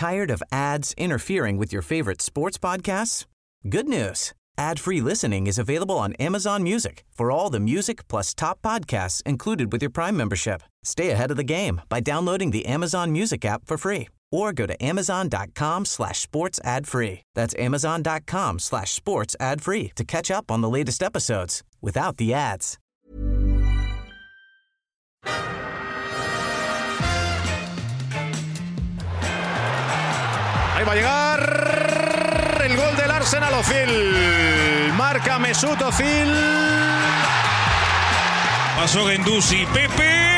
Tired of ads interfering with your favorite sports podcasts? Good news. Ad-free listening is available on Amazon Music for all the music plus top podcasts included with your Prime membership. Stay ahead of the game by downloading the Amazon Music app for free or go to amazon.com/sports ad free. That's amazon.com/sports ad free to catch up on the latest episodes without the ads. Ahí va a llegar el gol del Arsenal. Özil marca Mesut Özil. Pasó Guendouzi, Pepe.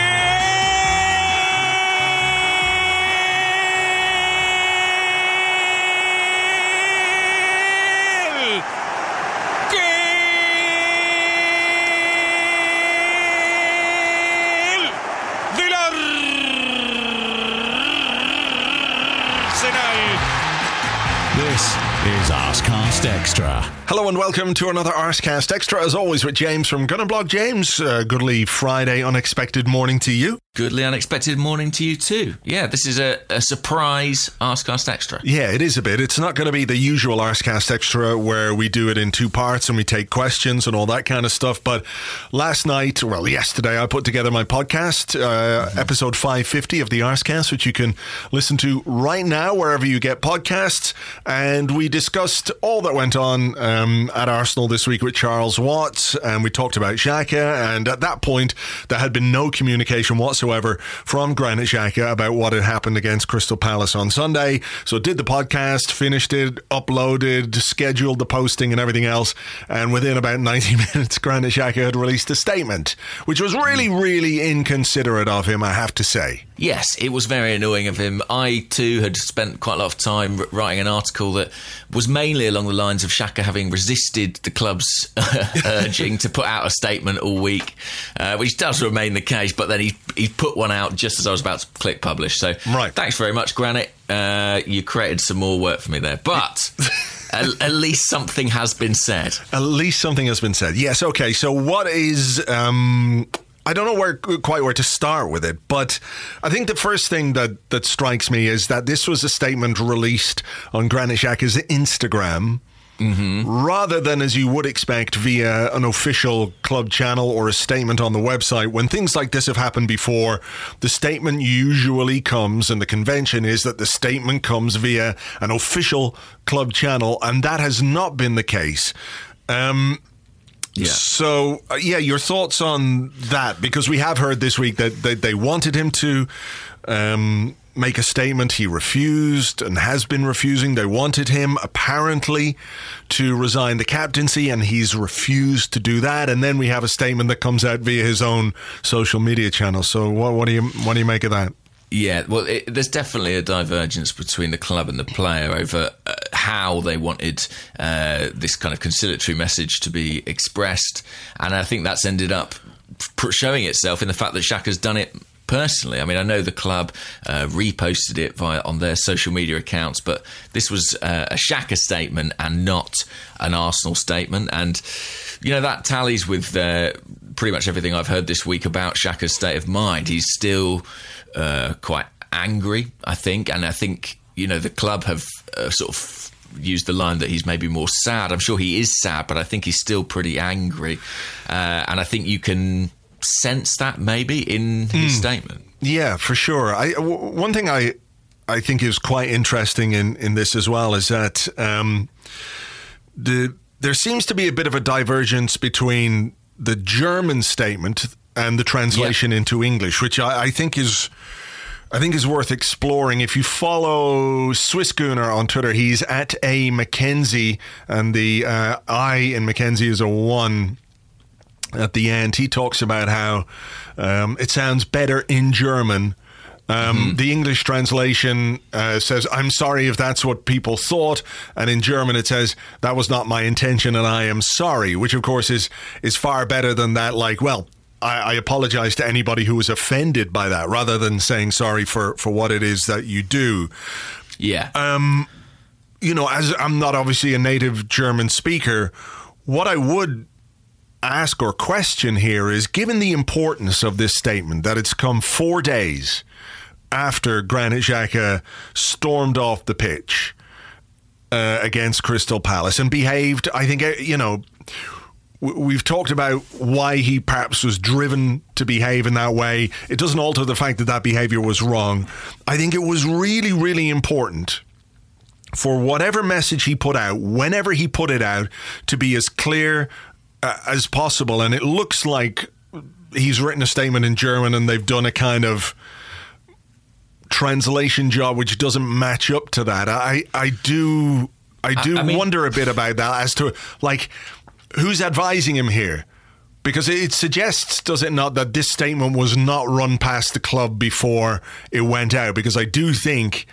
This is Arsecast Extra. Hello and welcome to another Arsecast Extra, as always with James from Gunner Blog. James, goodly Friday unexpected morning to you. Goodly unexpected morning to you too. Yeah, this is a surprise Arsecast Extra. Yeah, it is a bit. It's not going to be the usual Arsecast Extra where we do it in two parts and we take questions and all that kind of stuff. But yesterday, I put together my podcast, episode 550 of the Arsecast, which you can listen to right now wherever you get podcasts. And we discussed all that went on at Arsenal this week with Charles Watts, and we talked about Xhaka. And at that point, there had been no communication whatsoever from Granit Xhaka about what had happened against Crystal Palace on Sunday. So did the podcast, finished it, uploaded, scheduled the posting and everything else. And within about 90 minutes, Granit Xhaka had released a statement, which was really, really inconsiderate of him, I have to say. Yes, it was very annoying of him. I, too, had spent quite a lot of time writing an article that was mainly along the lines of Xhaka having resisted the club's urging to put out a statement all week, which does remain the case, but then he put one out just as I was about to click publish. So Thanks very much, Granit. You created some more work for me there. But at least something has been said. At least something has been said. Yes, okay. So what is... I don't know quite where to start with it, but I think the first thing that strikes me is that this was a statement released on Granit Xhaka's Instagram, rather than, as you would expect, via an official club channel or a statement on the website. When things like this have happened before, the statement usually comes, and the convention is that the statement comes via an official club channel, and that has not been the case. Yeah. So, your thoughts on that? Because we have heard this week that they wanted him to make a statement. He refused and has been refusing. They wanted him, apparently, to resign the captaincy, and he's refused to do that. And then we have a statement that comes out via his own social media channel. So what do you make of that? Yeah, well, there's definitely a divergence between the club and the player over how they wanted this kind of conciliatory message to be expressed. And I think that's ended up showing itself in the fact that Xhaka's done it personally. I mean, I know the club reposted it on their social media accounts, but this was a Xhaka statement and not an Arsenal statement. And, that tallies with pretty much everything I've heard this week about Xhaka's state of mind. He's still quite angry, I think. And I think, the club have sort of used the line that he's maybe more sad. I'm sure he is sad, but I think he's still pretty angry. And I think you can sense that maybe in his statement. Yeah, for sure. One thing I think is quite interesting in this as well is that there seems to be a bit of a divergence between the German statement and the translation into English, which I think is worth exploring. If you follow Swissgunner on Twitter, he's at A Mackenzie, and the I in Mackenzie is a 1 at the end. He talks about how it sounds better in German. The English translation says, "I'm sorry if that's what people thought," and in German it says, "That was not my intention and I am sorry," which of course is far better than that, like, well, I apologize to anybody who was offended by that, rather than saying sorry for what it is that you do. Yeah. As I'm not obviously a native German speaker, what I would ask or question here is, given the importance of this statement, that it's come 4 days after Granit Xhaka stormed off the pitch against Crystal Palace and behaved, I think, we've talked about why he perhaps was driven to behave in that way. It doesn't alter the fact that behavior was wrong. I think it was really, really important for whatever message he put out, whenever he put it out, to be as clear as possible. And it looks like he's written a statement in German and they've done a kind of translation job which doesn't match up to that. I do wonder a bit about that as to, like, who's advising him here? Because it suggests, does it not, that this statement was not run past the club before it went out? Because I do think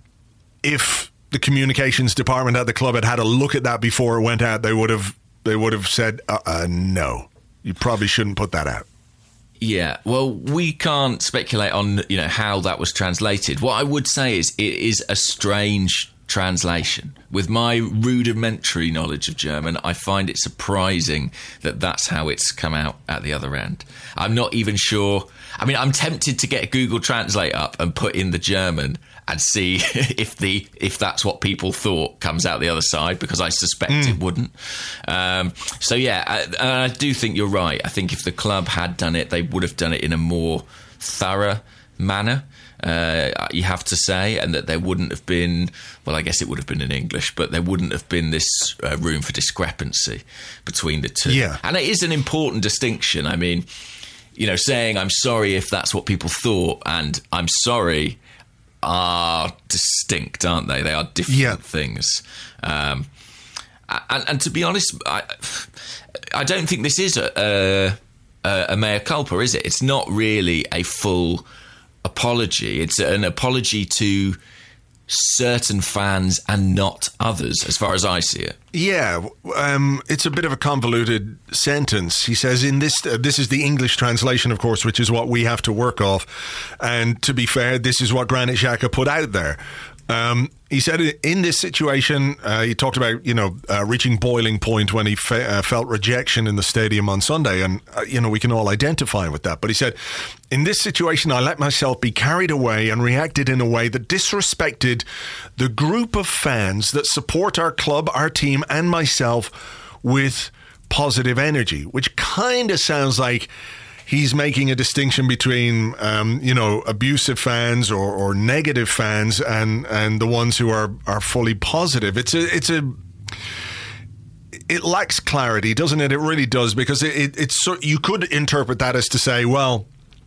if the communications department at the club had a look at that before it went out, they would have said, no, you probably shouldn't put that out. Yeah, well, we can't speculate on how that was translated. What I would say is it is a strange translation. With my rudimentary knowledge of German, I find it surprising that that's how it's come out at the other end. I'm not even sure. I mean, I'm tempted to get Google Translate up and put in the German and see if that's what people thought comes out the other side, because I suspect it wouldn't. So yeah, I do think you're right. I think if the club had done it, they would have done it in a more thorough manner. You have to say, and that there wouldn't have been, well, I guess it would have been in English, but there wouldn't have been this room for discrepancy between the two. Yeah. And it is an important distinction. I mean, saying I'm sorry if that's what people thought and I'm sorry are distinct, aren't they? They are different things. And to be honest, I don't think this is a mea culpa, is it? It's not really a full apology. It's an apology to certain fans and not others, as far as I see it. Yeah, it's a bit of a convoluted sentence. He says in this is the English translation, of course, which is what we have to work off. And to be fair, this is what Granit Xhaka put out there. He said in this situation, he talked about, reaching boiling point when he felt rejection in the stadium on Sunday. And, we can all identify with that. But he said, in this situation, I let myself be carried away and reacted in a way that disrespected the group of fans that support our club, our team, and myself with positive energy, which kind of sounds like he's making a distinction between, abusive fans or negative fans and the ones who are fully positive. It lacks clarity, doesn't it? It really does, because it's you could interpret that as to say, well,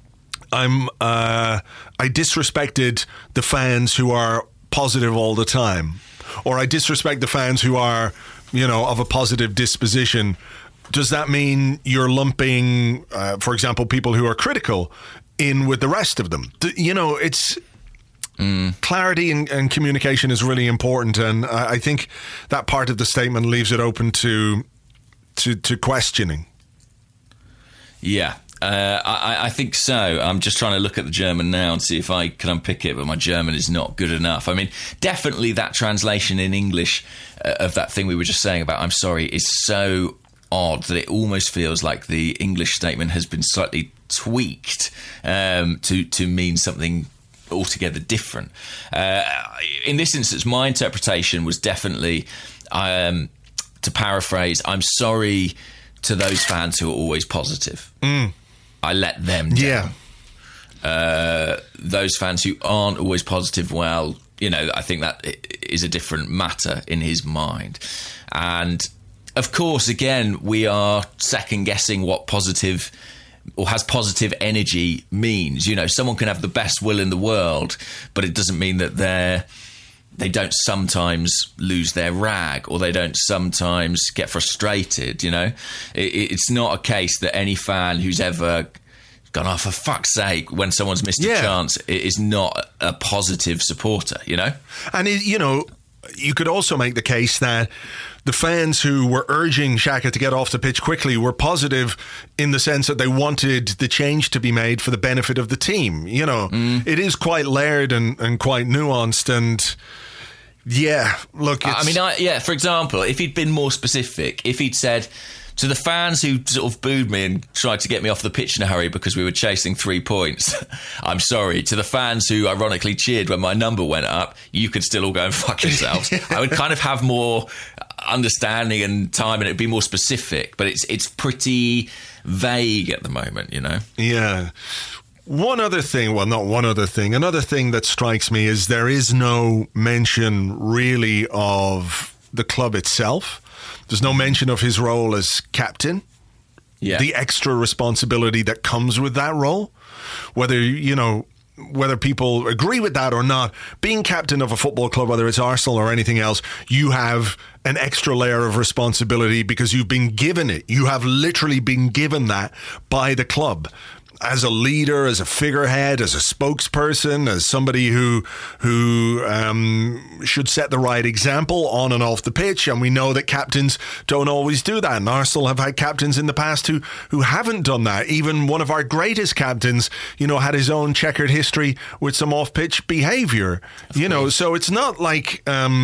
I disrespected the fans who are positive all the time, or I disrespect the fans who are, of a positive disposition. Does that mean you're lumping, for example, people who are critical in with the rest of them? It's clarity and communication is really important, and I think that part of the statement leaves it open to questioning. Yeah. I think so. I'm just trying to look at the German now and see if I can unpick it, but my German is not good enough. I mean, definitely that translation in English of that thing we were just saying about I'm sorry is so odd that it almost feels like the English statement has been slightly tweaked to mean something altogether different. In this instance, my interpretation was definitely, to paraphrase, I'm sorry to those fans who are always positive. I let them down. Yeah. Those fans who aren't always positive, well, I think that is a different matter in his mind. And of course, again, we are second guessing what positive or has positive energy means. Someone can have the best will in the world, but it doesn't mean that they don't sometimes lose their rag, or they don't sometimes get frustrated. It's not a case that any fan who's ever gone, oh, for fuck's sake, when someone's missed a chance, is not a positive supporter, And, you could also make the case that the fans who were urging Xhaka to get off the pitch quickly were positive in the sense that they wanted the change to be made for the benefit of the team. It is quite layered and quite nuanced, and Yeah, look, for example, if he'd been more specific, if he'd said to the fans who sort of booed me and tried to get me off the pitch in a hurry because we were chasing 3 points, I'm sorry. To the fans who ironically cheered when my number went up, you could still all go and fuck yourselves. I would kind of have more understanding and time, and it'd be more specific, but it's pretty vague at the moment, you know? Yeah. Another thing that strikes me is there is no mention really of the club itself. There's no mention of his role as captain. Yeah. The extra responsibility that comes with that role. Whether people agree with that or not, being captain of a football club, whether it's Arsenal or anything else, you have an extra layer of responsibility because you've been given it. You have literally been given that by the club. As a leader, as a figurehead, as a spokesperson, as somebody who should set the right example on and off the pitch. And we know that captains don't always do that. And Arsenal have had captains in the past who haven't done that. Even one of our greatest captains, had his own checkered history with some off-pitch behaviour. So it's not like...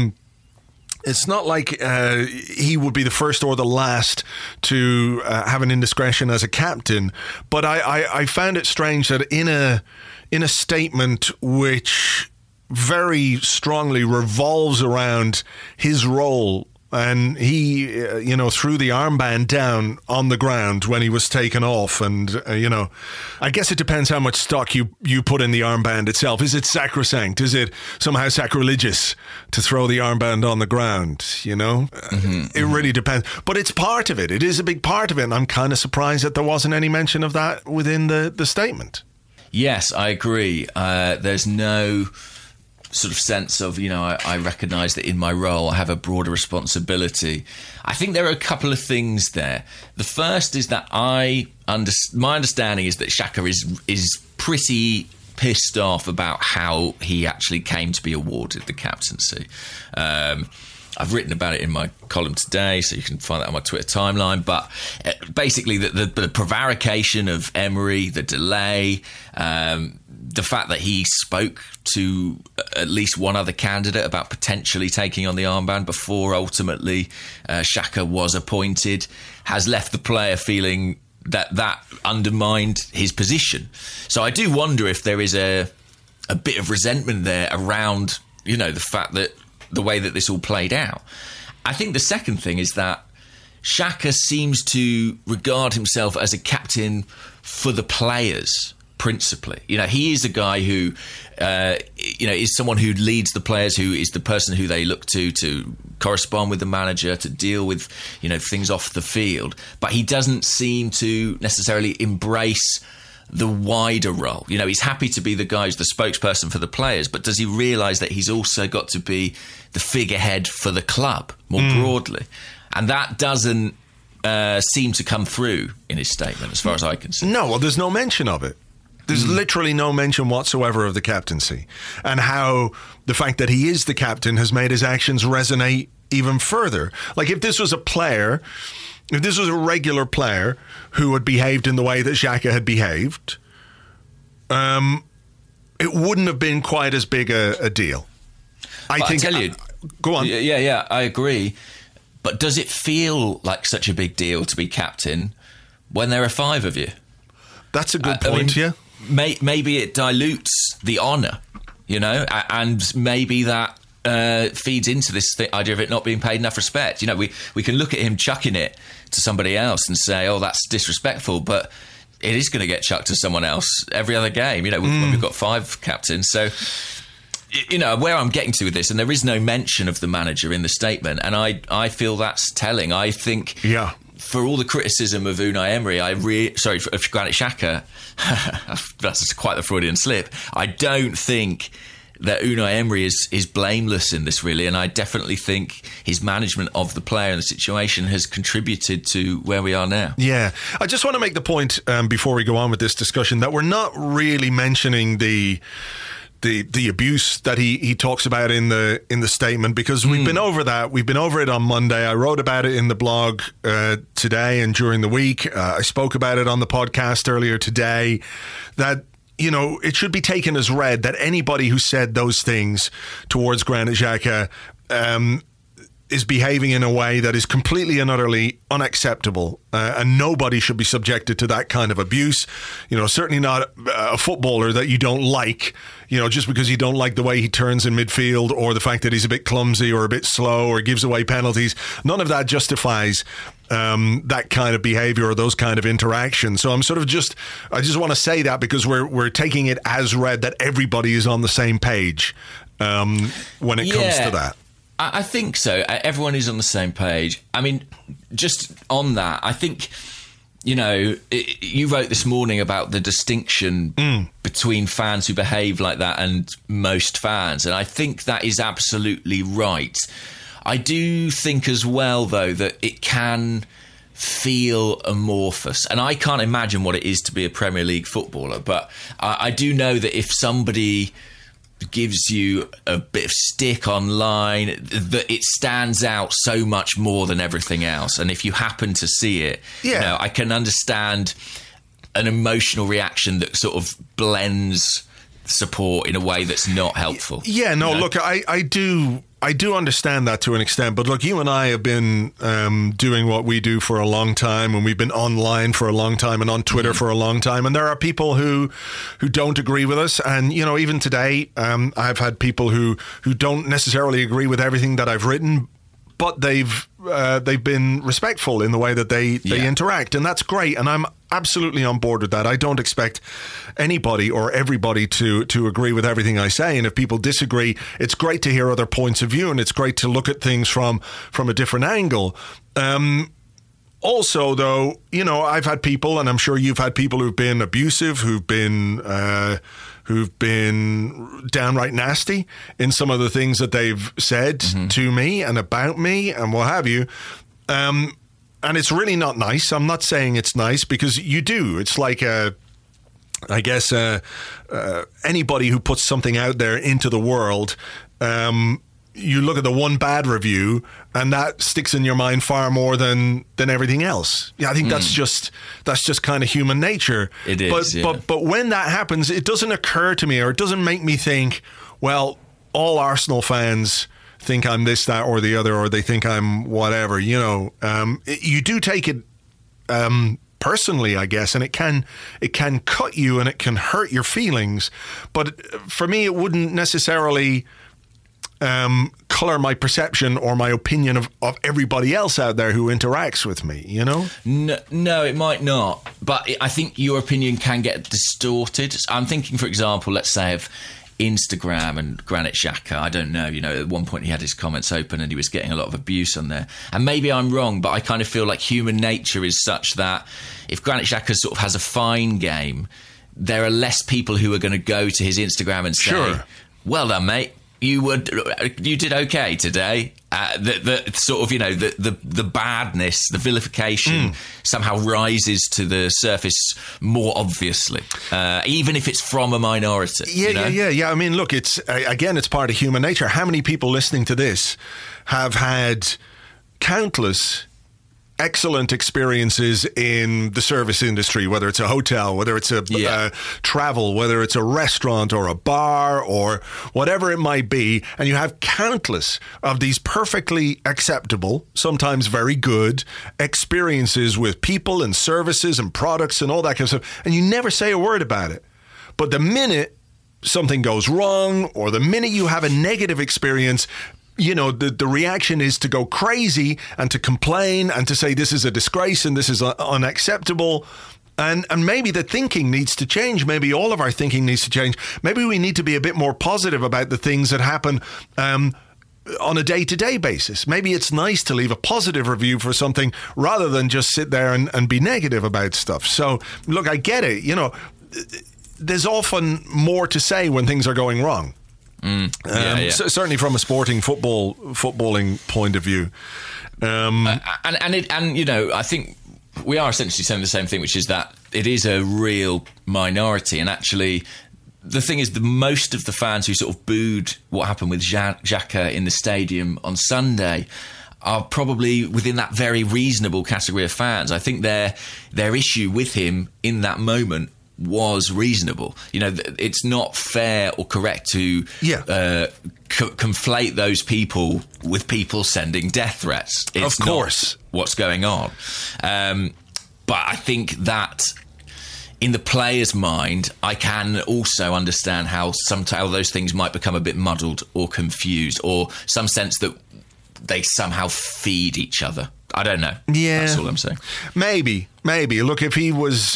It's not like he would be the first or the last to have an indiscretion as a captain, but I found it strange that in a statement which very strongly revolves around his role, and he, threw the armband down on the ground when he was taken off. And, I guess it depends how much stock you put in the armband itself. Is it sacrosanct? Is it somehow sacrilegious to throw the armband on the ground? It really depends. But it's part of it. It is a big part of it. And I'm kind of surprised that there wasn't any mention of that within the statement. Yes, I agree. There's no sort of sense of, I recognise that in my role I have a broader responsibility. I think there are a couple of things there. The first is that my understanding is that Xhaka is pretty pissed off about how he actually came to be awarded the captaincy. I've written about it in my column today, so you can find that on my Twitter timeline. But basically, the prevarication of Emery, the delay, the fact that he spoke to at least one other candidate about potentially taking on the armband before ultimately Xhaka was appointed, has left the player feeling that undermined his position. So I do wonder if there is a bit of resentment there around, the fact that the way that this all played out. I think the second thing is that Xhaka seems to regard himself as a captain for the players, principally. He is a guy who, is someone who leads the players, who is the person who they look to correspond with the manager, to deal with, things off the field. But he doesn't seem to necessarily embrace the wider role. He's happy to be the guy who's the spokesperson for the players, but does he realise that he's also got to be the figurehead for the club more broadly? And that doesn't seem to come through in his statement, as far as I can see. No, well, there's no mention of it. There's literally no mention whatsoever of the captaincy, and how the fact that he is the captain has made his actions resonate even further. Like, if this was a player... If this was a regular player who had behaved in the way that Xhaka had behaved, it wouldn't have been quite as big a deal. I tell you, go on. Yeah, I agree. But does it feel like such a big deal to be captain when there are 5 of you? That's a good point, yeah. Maybe it dilutes the honour, and maybe that feeds into this idea of it not being paid enough respect. We can look at him chucking it to somebody else and say, oh, that's disrespectful, but it is going to get chucked to someone else every other game, when we've got 5 captains. So, where I'm getting to with this, and there is no mention of the manager in the statement, and I feel that's telling. I think for all the criticism of Unai Emery, of Granit Xhaka, that's quite the Freudian slip. I don't think that Unai Emery is blameless in this, really, and I definitely think his management of the player and the situation has contributed to where we are now. Yeah, I just want to make the point before we go on with this discussion that we're not really mentioning the abuse that he talks about in the statement, because we've been over that. We've been over it on Monday. I wrote about it in the blog today and during the week. I spoke about it on the podcast earlier today, that it should be taken as read that anybody who said those things towards Granit Xhaka is behaving in a way that is completely and utterly unacceptable, and nobody should be subjected to that kind of abuse. Certainly not a footballer that you don't like, just because you don't like the way he turns in midfield or the fact that he's a bit clumsy or a bit slow or gives away penalties. None of that justifies that kind of behavior or those kind of interactions. So I just want to say that because we're taking it as read that everybody is on the same page when it comes to that. I think so. Everyone is on the same page. I mean, just on that, I think, you wrote this morning about the distinction between fans who behave like that and most fans. And I think that is absolutely right. I do think as well, though, that it can feel amorphous. And I can't imagine what it is to be a Premier League footballer. But I do know that if somebody gives you a bit of stick online, that it stands out so much more than everything else. And if you happen to see it, I can understand an emotional reaction that sort of blends support in a way that's not helpful. Yeah, no, look, I do understand that to an extent, but look, you and I have been doing what we do for a long time, and we've been online for a long time and on Twitter for a long time, and there are people who don't agree with us, and even today I've had people who don't necessarily agree with everything that I've written, but they've been respectful in the way that they interact, and that's great, and I'm absolutely on board with that. I don't expect anybody or everybody to agree with everything I say, and if people disagree, it's great to hear other points of view, and it's great to look at things from a different angle. Also, though, I've had people, and I'm sure you've had people who've been abusive, who've been downright nasty in some of the things that they've said to me and about me and what have you. And it's really not nice. I'm not saying it's nice, because you do. It's like anybody who puts something out there into the world, you look at the one bad review and that sticks in your mind far more than everything else. Yeah, I think that's just kind of human nature. It is. But when that happens, it doesn't occur to me, or it doesn't make me think, well, all Arsenal fans think I'm this, that, or the other, or they think I'm whatever. You do take it personally, I guess, and it can cut you and it can hurt your feelings. But for me, it wouldn't necessarily colour my perception or my opinion of everybody else out there who interacts with me, No, it might not. But I think your opinion can get distorted. I'm thinking, for example, let's say of Instagram and Granit Xhaka. I don't know, at one point he had his comments open and he was getting a lot of abuse on there. And maybe I'm wrong, but I kind of feel like human nature is such that if Granit Xhaka sort of has a fine game, there are less people who are going to go to his Instagram and say, well done, mate. You did okay today. The sort of the badness, the vilification somehow rises to the surface more obviously, even if it's from a minority. Yeah. I mean, look, it's part of human nature. How many people listening to this have had countless excellent experiences in the service industry, whether it's a hotel, whether it's a travel, whether it's a restaurant or a bar or whatever it might be, and you have countless of these perfectly acceptable, sometimes very good experiences with people and services and products and all that kind of stuff, and you never say a word about it. But the minute something goes wrong, or the minute you have a negative experience, the reaction is to go crazy and to complain and to say this is a disgrace and this is unacceptable. And maybe the thinking needs to change. Maybe all of our thinking needs to change. Maybe we need to be a bit more positive about the things that happen on a day-to-day basis. Maybe it's nice to leave a positive review for something rather than just sit there and be negative about stuff. So, look, I get it. There's often more to say when things are going wrong. Certainly from a footballing point of view, I think we are essentially saying the same thing, which is that it is a real minority. And actually, the thing is, the most of the fans who sort of booed what happened with Xhaka in the stadium on Sunday are probably within that very reasonable category of fans. I think their issue with him in that moment was reasonable. You know, it's not fair or correct to conflate those people with people sending death threats. It's of course. Not what's going on. But I think that in the player's mind, I can also understand how sometimes those things might become a bit muddled or confused, or some sense that they somehow feed each other. I don't know. Yeah, that's all I'm saying. Maybe. Look, if he was,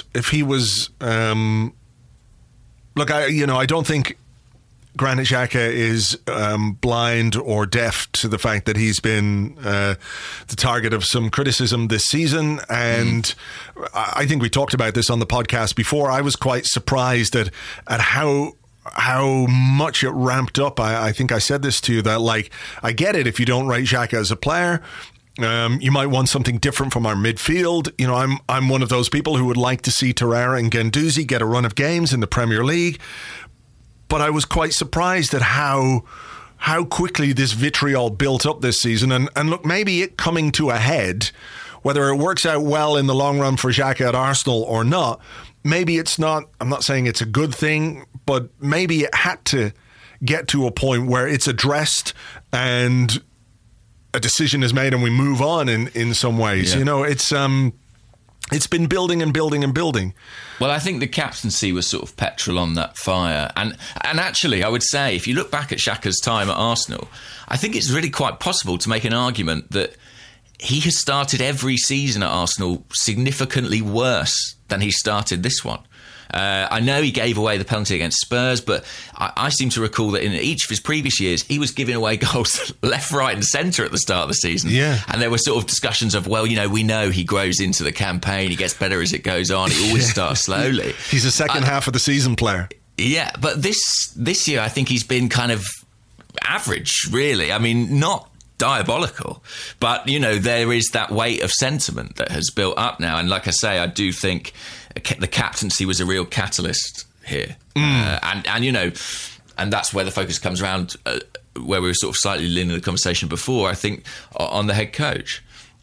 look, I don't think Granit Xhaka is blind or deaf to the fact that he's been the target of some criticism this season. And I think we talked about this on the podcast before. I was quite surprised at how much it ramped up. I think I said this to you, that, like, I get it if you don't rate Xhaka as a player. You might want something different from our midfield. You know, I'm one of those people who would like to see Torreira and Guendouzi get a run of games in the Premier League. But I was quite surprised at how quickly this vitriol built up this season. And look, maybe it coming to a head, whether it works out well in the long run for Xhaka at Arsenal or not, maybe it's not, I'm not saying it's a good thing, but maybe it had to get to a point where it's addressed and a decision is made and we move on in some ways. Yeah. You know, it's been building and building and building. Well, I think the captaincy was sort of petrol on that fire. And actually, I would say, if you look back at Xhaka's time at Arsenal, I think it's really quite possible to make an argument that he has started every season at Arsenal significantly worse than he started this one. I know he gave away the penalty against Spurs, but I seem to recall that in each of his previous years, he was giving away goals left, right and centre at the start of the season. Yeah. And there were sort of discussions of, well, you know, we know he grows into the campaign, he gets better as it goes on, he always starts slowly. He's a second half of the season player. Yeah, but this year I think he's been kind of average, really. I mean, not diabolical, but, you know, there is that weight of sentiment that has built up now. And like I say, I do think the captaincy was a real catalyst here. And you know, and that's where the focus comes around, where we were sort of slightly leaning the conversation before, I think, on the head coach.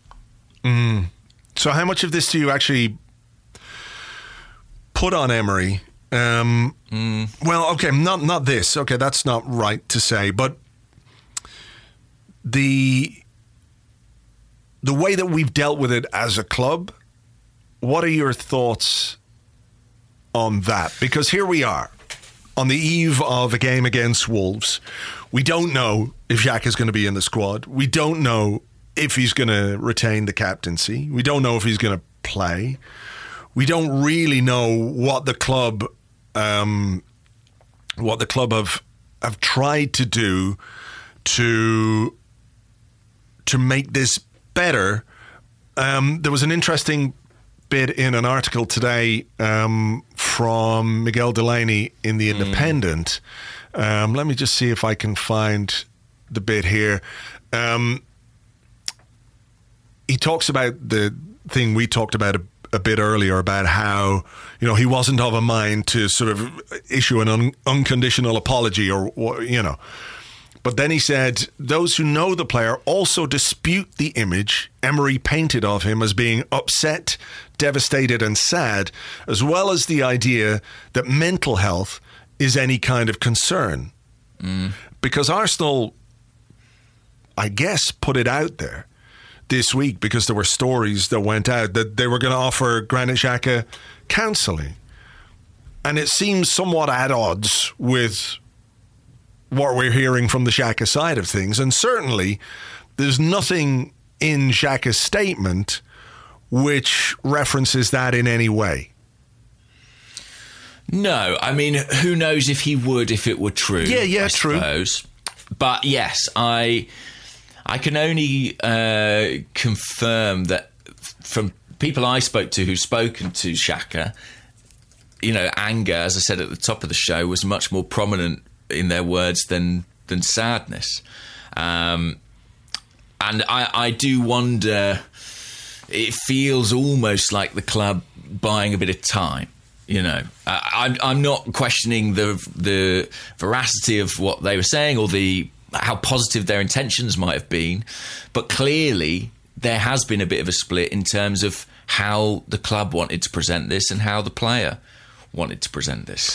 So how much of this do you actually put on Emery? Well, okay, not this. Okay, that's not right to say, but the way that we've dealt with it as a club, what are your thoughts on that? Because here we are, on the eve of a game against Wolves. We don't know if Xhaka is going to be in the squad. We don't know if he's going to retain the captaincy. We don't know if he's going to play. We don't really know what the club have tried to do to make this better. There was an interesting bit in an article today from Miguel Delaney in The Independent. Let me just see if I can find the bit here. He talks about the thing we talked about a bit earlier, about how, you know, he wasn't of a mind to sort of issue an unconditional apology, or, you know. But then he said, those who know the player also dispute the image Emery painted of him as being upset, devastated and sad, as well as the idea that mental health is any kind of concern. Because Arsenal, I guess, put it out there this week, because there were stories that went out that they were going to offer Granit Xhaka counselling. And it seems somewhat at odds with what we're hearing from the Xhaka side of things. And certainly there's nothing in Xhaka's statement which references that in any way. No, I mean, who knows if he would, if it were true. Yeah, I true. Suppose. But yes, I can only confirm that from people I spoke to who've spoken to Xhaka, you know, anger, as I said at the top of the show, was much more prominent in their words than sadness. And I do wonder, it feels almost like the club buying a bit of time. You know, I'm not questioning the veracity of what they were saying or how positive their intentions might have been, but clearly there has been a bit of a split in terms of how the club wanted to present this and how the player wanted to present this.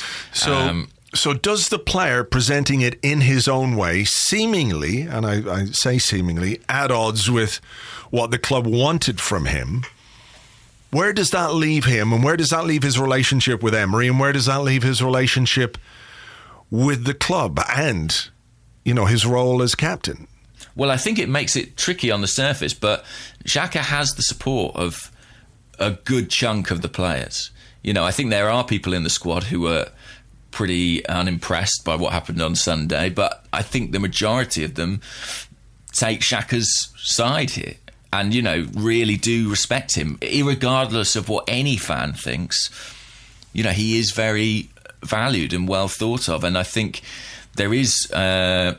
So does the player presenting it in his own way, seemingly, and I say seemingly, at odds with what the club wanted from him, where does that leave him, and where does that leave his relationship with Emery, and where does that leave his relationship with the club and, his role as captain? Well, I think it makes it tricky on the surface, but Xhaka has the support of a good chunk of the players. I think there are people in the squad who were pretty unimpressed by what happened on Sunday, but I think the majority of them take Xhaka's side here and, really do respect him, irregardless of what any fan thinks. He is very valued and well thought of, and I think there is, a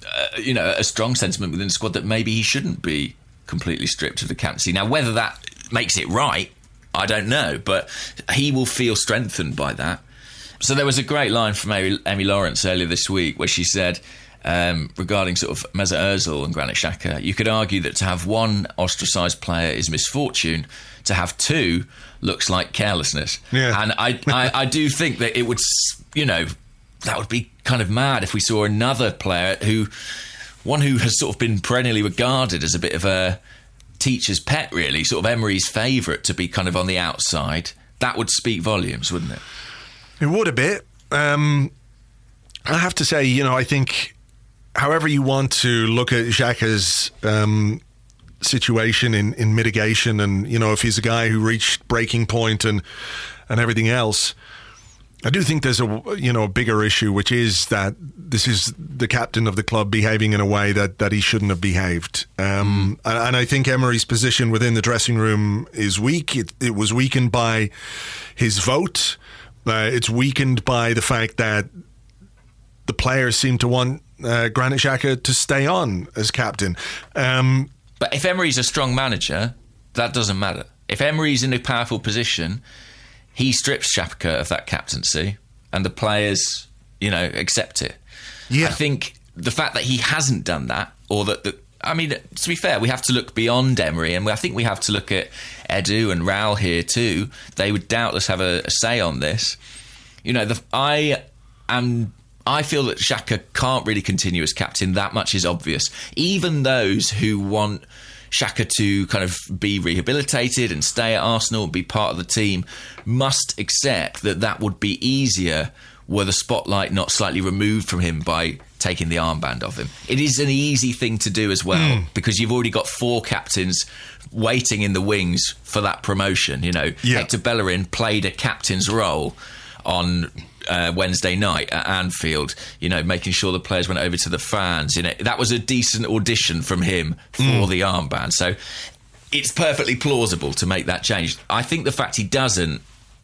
strong sentiment within the squad that maybe he shouldn't be completely stripped of the captaincy. Now, whether that makes it right, I don't know, but he will feel strengthened by that. So there was a great line from Amy Lawrence earlier this week where she said, regarding sort of Mesut Ozil and Granit Xhaka, you could argue that to have one ostracised player is misfortune, to have two looks like carelessness. Yeah. And I do think that it would, that would be kind of mad if we saw another player who has sort of been perennially regarded as a bit of a teacher's pet, really, sort of Emery's favourite, to be kind of on the outside. That would speak volumes, wouldn't it? It would a bit. I have to say, I think however you want to look at Xhaka's situation in mitigation, and, if he's a guy who reached breaking point and everything else, I do think there's a bigger issue, which is that this is the captain of the club behaving in a way that he shouldn't have behaved. And I think Emery's position within the dressing room is weak. It was weakened by his vote. It's weakened by the fact that the players seem to want Granit Xhaka to stay on as captain. But if Emery's a strong manager, that doesn't matter. If Emery's in a powerful position, he strips Xhaka of that captaincy and the players, accept it. Yeah. I think the fact that he hasn't done that, or that to be fair, we have to look beyond Emery, and I think we have to look at Edu and Raul here too. They would doubtless have a say on this. I feel that Xhaka can't really continue as captain. That much is obvious. Even those who want Xhaka to kind of be rehabilitated and stay at Arsenal and be part of the team must accept that would be easier were the spotlight not slightly removed from him by taking the armband off him. It is an easy thing to do as well, because you've already got 4 captains waiting in the wings for that promotion. Hector Bellerin played a captain's role on Wednesday night at Anfield, making sure the players went over to the fans. That was a decent audition from him for the armband. So it's perfectly plausible to make that change. I think the fact he doesn't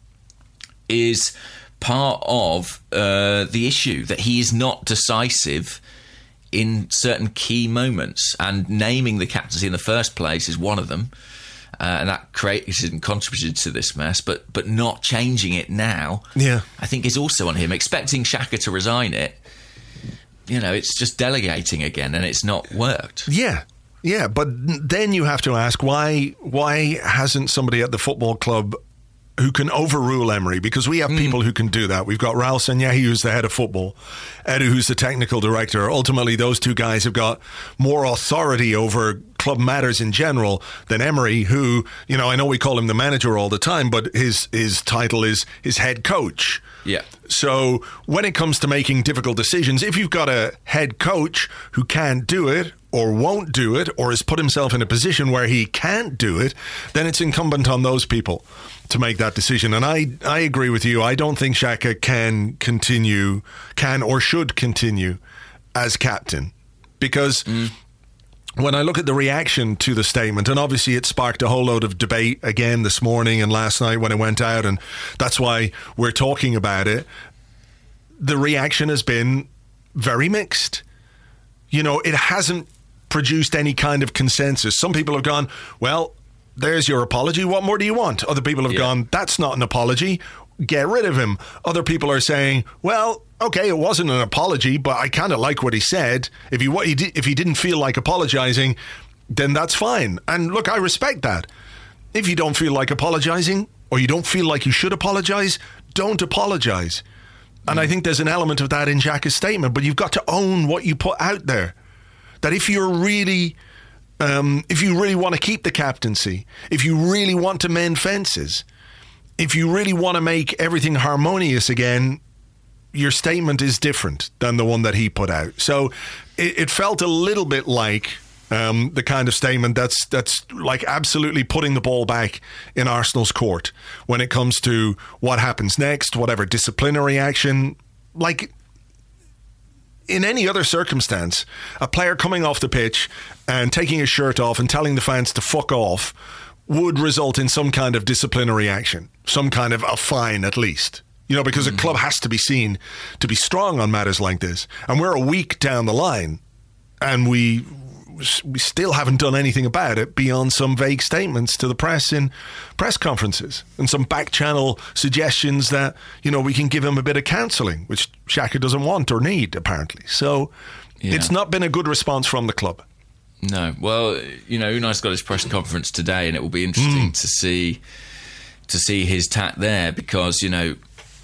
is part of the issue, that he is not decisive in certain key moments, and naming the captaincy in the first place is one of them, and that contributed to this mess, but not changing it now, I think is also on him. Expecting Xhaka to resign it, it's just delegating again, and it's not worked. Yeah, but then you have to ask, why hasn't somebody at the football club who can overrule Emery? Because we have people who can do that. We've got Raul Sanllehi, who's the head of football, Edu, who's the technical director. Ultimately, those two guys have got more authority over club matters in general than Emery, who, I know we call him the manager all the time, but his title is his head coach. Yeah. So when it comes to making difficult decisions, if you've got a head coach who can't do it, or won't do it, or has put himself in a position where he can't do it, then it's incumbent on those people to make that decision. And I agree with you. I don't think Xhaka can or should continue as captain, because when I look at the reaction to the statement, and obviously it sparked a whole load of debate again this morning and last night when it went out, and that's why we're talking about it, the reaction has been very mixed. It hasn't produced any kind of consensus. Some people have gone, well, there's your apology. What more do you want? Other people have gone, that's not an apology. Get rid of him. Other people are saying, well, okay, it wasn't an apology, but I kind of like what he said. If he didn't feel like apologizing, then that's fine. And look, I respect that. If you don't feel like apologizing, or you don't feel like you should apologize, don't apologise. And I think there's an element of that in Xhaka's statement, but you've got to own what you put out there. That if you really want to keep the captaincy, if you really want to mend fences, if you really want to make everything harmonious again, your statement is different than the one that he put out. So it felt a little bit like the kind of statement that's like absolutely putting the ball back in Arsenal's court when it comes to what happens next, whatever disciplinary action. Like in any other circumstance, a player coming off the pitch and taking his shirt off and telling the fans to fuck off would result in some kind of disciplinary action, some kind of a fine at least. You know, because a club has to be seen to be strong on matters like this. And we're a week down the line and we still haven't done anything about it beyond some vague statements to the press in press conferences and some back channel suggestions that, you know, we can give him a bit of counselling, which Xhaka doesn't want or need, apparently. So It's not been a good response from the club. No. Well, you know, Unai's got his press conference today and it will be interesting to see his tack there because, you know,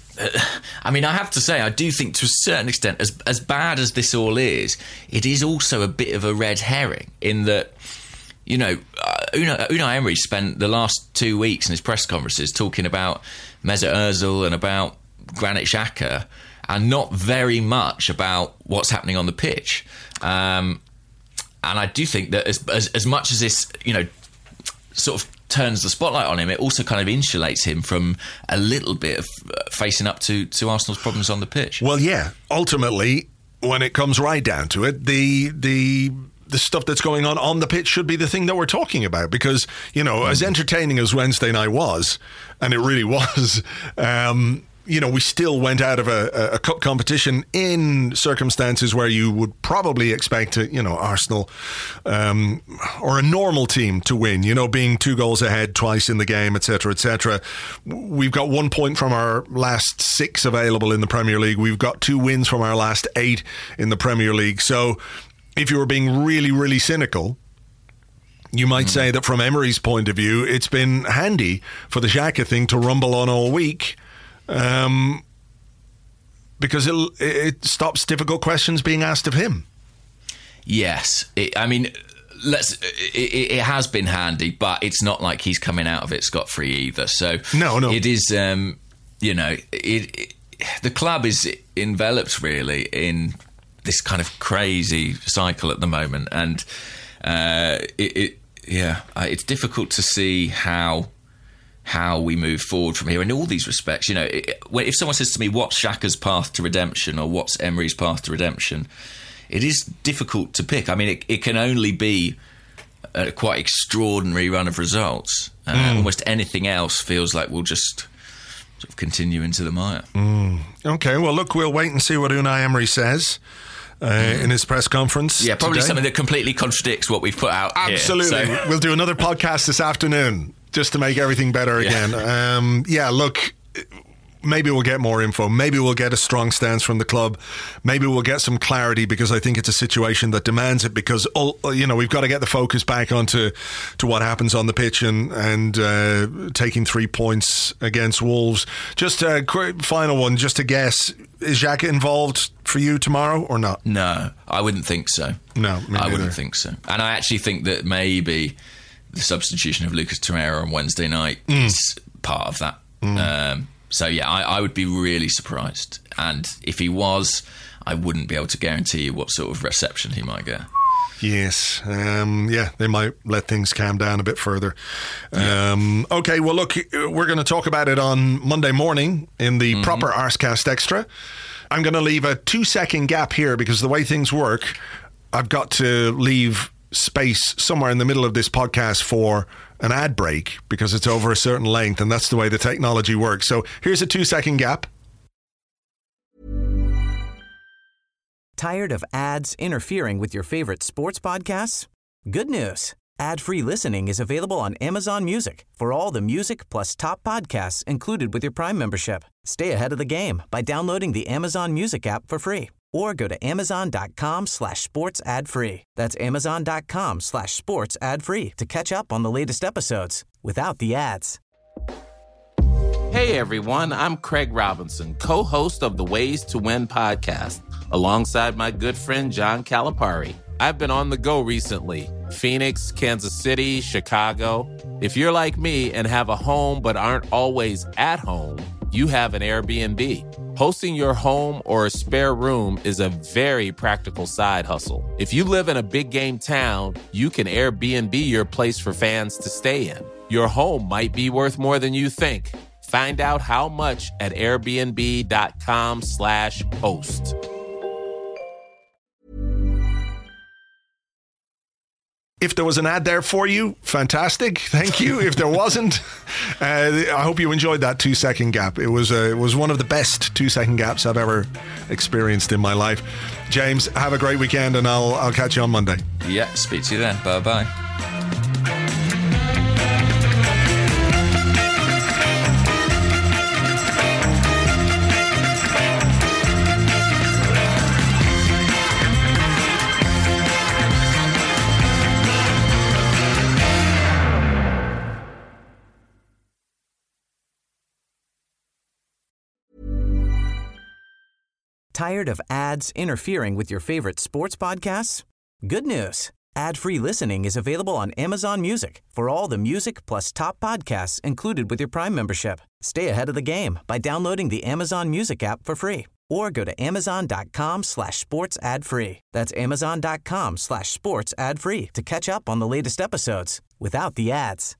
I mean, I have to say, I do think to a certain extent, as bad as this all is, it is also a bit of a red herring in that, you know, Unai Emery spent the last 2 weeks in his press conferences talking about Mesut Ozil and about Granit Xhaka and not very much about what's happening on the pitch. And I do think that as much as this, you know, sort of turns the spotlight on him, it also kind of insulates him from a little bit of facing up to Arsenal's problems on the pitch. Well, yeah, ultimately, when it comes right down to it, the stuff that's going on the pitch should be the thing that we're talking about because, you know, as entertaining as Wednesday night was, and it really was, you know, we still went out of a cup competition in circumstances where you would probably expect, Arsenal or a normal team to win, you know, being 2 goals ahead twice in the game, etc., etc. We've got 1 point from our last 6 available in the Premier League. We've got 2 wins from our last 8 in the Premier League. So if you were being really, really cynical, you might say that from Emery's point of view, it's been handy for the Xhaka thing to rumble on all week. Because it stops difficult questions being asked of him. Yes. It has been handy, but it's not like he's coming out of it scot-free either. So no. It is, the club is enveloped really in this kind of crazy cycle at the moment. And it's difficult to see how we move forward from here in all these respects. You know, if someone says to me, what's Xhaka's path to redemption or what's Emery's path to redemption, it is difficult to pick. I mean, it can only be a quite extraordinary run of results. Almost anything else feels like we'll just sort of continue into the mire. Okay, well, look, we'll wait and see what Unai Emery says in his press conference. Yeah, probably today. Something that completely contradicts what we've put out Absolutely. Here, so. We'll do another podcast this afternoon just to make everything better again. Look, maybe we'll get more info. Maybe we'll get a strong stance from the club. Maybe we'll get some clarity because I think it's a situation that demands it because, we've got to get the focus back onto what happens on the pitch and taking 3 points against Wolves. Just a quick final one, just to guess, is Xhaka involved for you tomorrow or not? No, I wouldn't think so. No, I wouldn't think so. And I actually think that maybe the substitution of Lucas Torreira on Wednesday night is part of that. I would be really surprised. And if he was, I wouldn't be able to guarantee you what sort of reception he might get. Yes. They might let things calm down a bit further. Okay, well, look, we're going to talk about it on Monday morning in the proper Arscast Extra. I'm going to leave a 2-second gap here because the way things work, I've got to leave space somewhere in the middle of this podcast for an ad break because it's over a certain length and that's the way the technology works. So here's a 2-second gap. Tired of ads interfering with your favorite sports podcasts? Good news. Ad-free listening is available on Amazon Music for all the music plus top podcasts included with your Prime membership. Stay ahead of the game by downloading the Amazon Music app for free or go to amazon.com/sports ad free. That's amazon.com/sports ad free to catch up on the latest episodes without the ads. Hey everyone, I'm Craig Robinson, co-host of the Ways to Win podcast, alongside my good friend John Calipari. I've been on the go recently. Phoenix, Kansas City, Chicago. If you're like me and have a home but aren't always at home, you have an Airbnb. Hosting your home or a spare room is a very practical side hustle. If you live in a big game town, you can Airbnb your place for fans to stay in. Your home might be worth more than you think. Find out how much at airbnb.com/host. If there was an ad there for you, fantastic. Thank you. If there wasn't, I hope you enjoyed that 2-second gap. It was one of the best 2-second gaps I've ever experienced in my life. James, have a great weekend, and I'll catch you on Monday. Yeah, speak to you then. Bye-bye. Tired of ads interfering with your favorite sports podcasts? Good news. Ad-free listening is available on Amazon Music for all the music plus top podcasts included with your Prime membership. Stay ahead of the game by downloading the Amazon Music app for free or go to amazon.com/sports ad free. That's amazon.com/sports ad free to catch up on the latest episodes without the ads.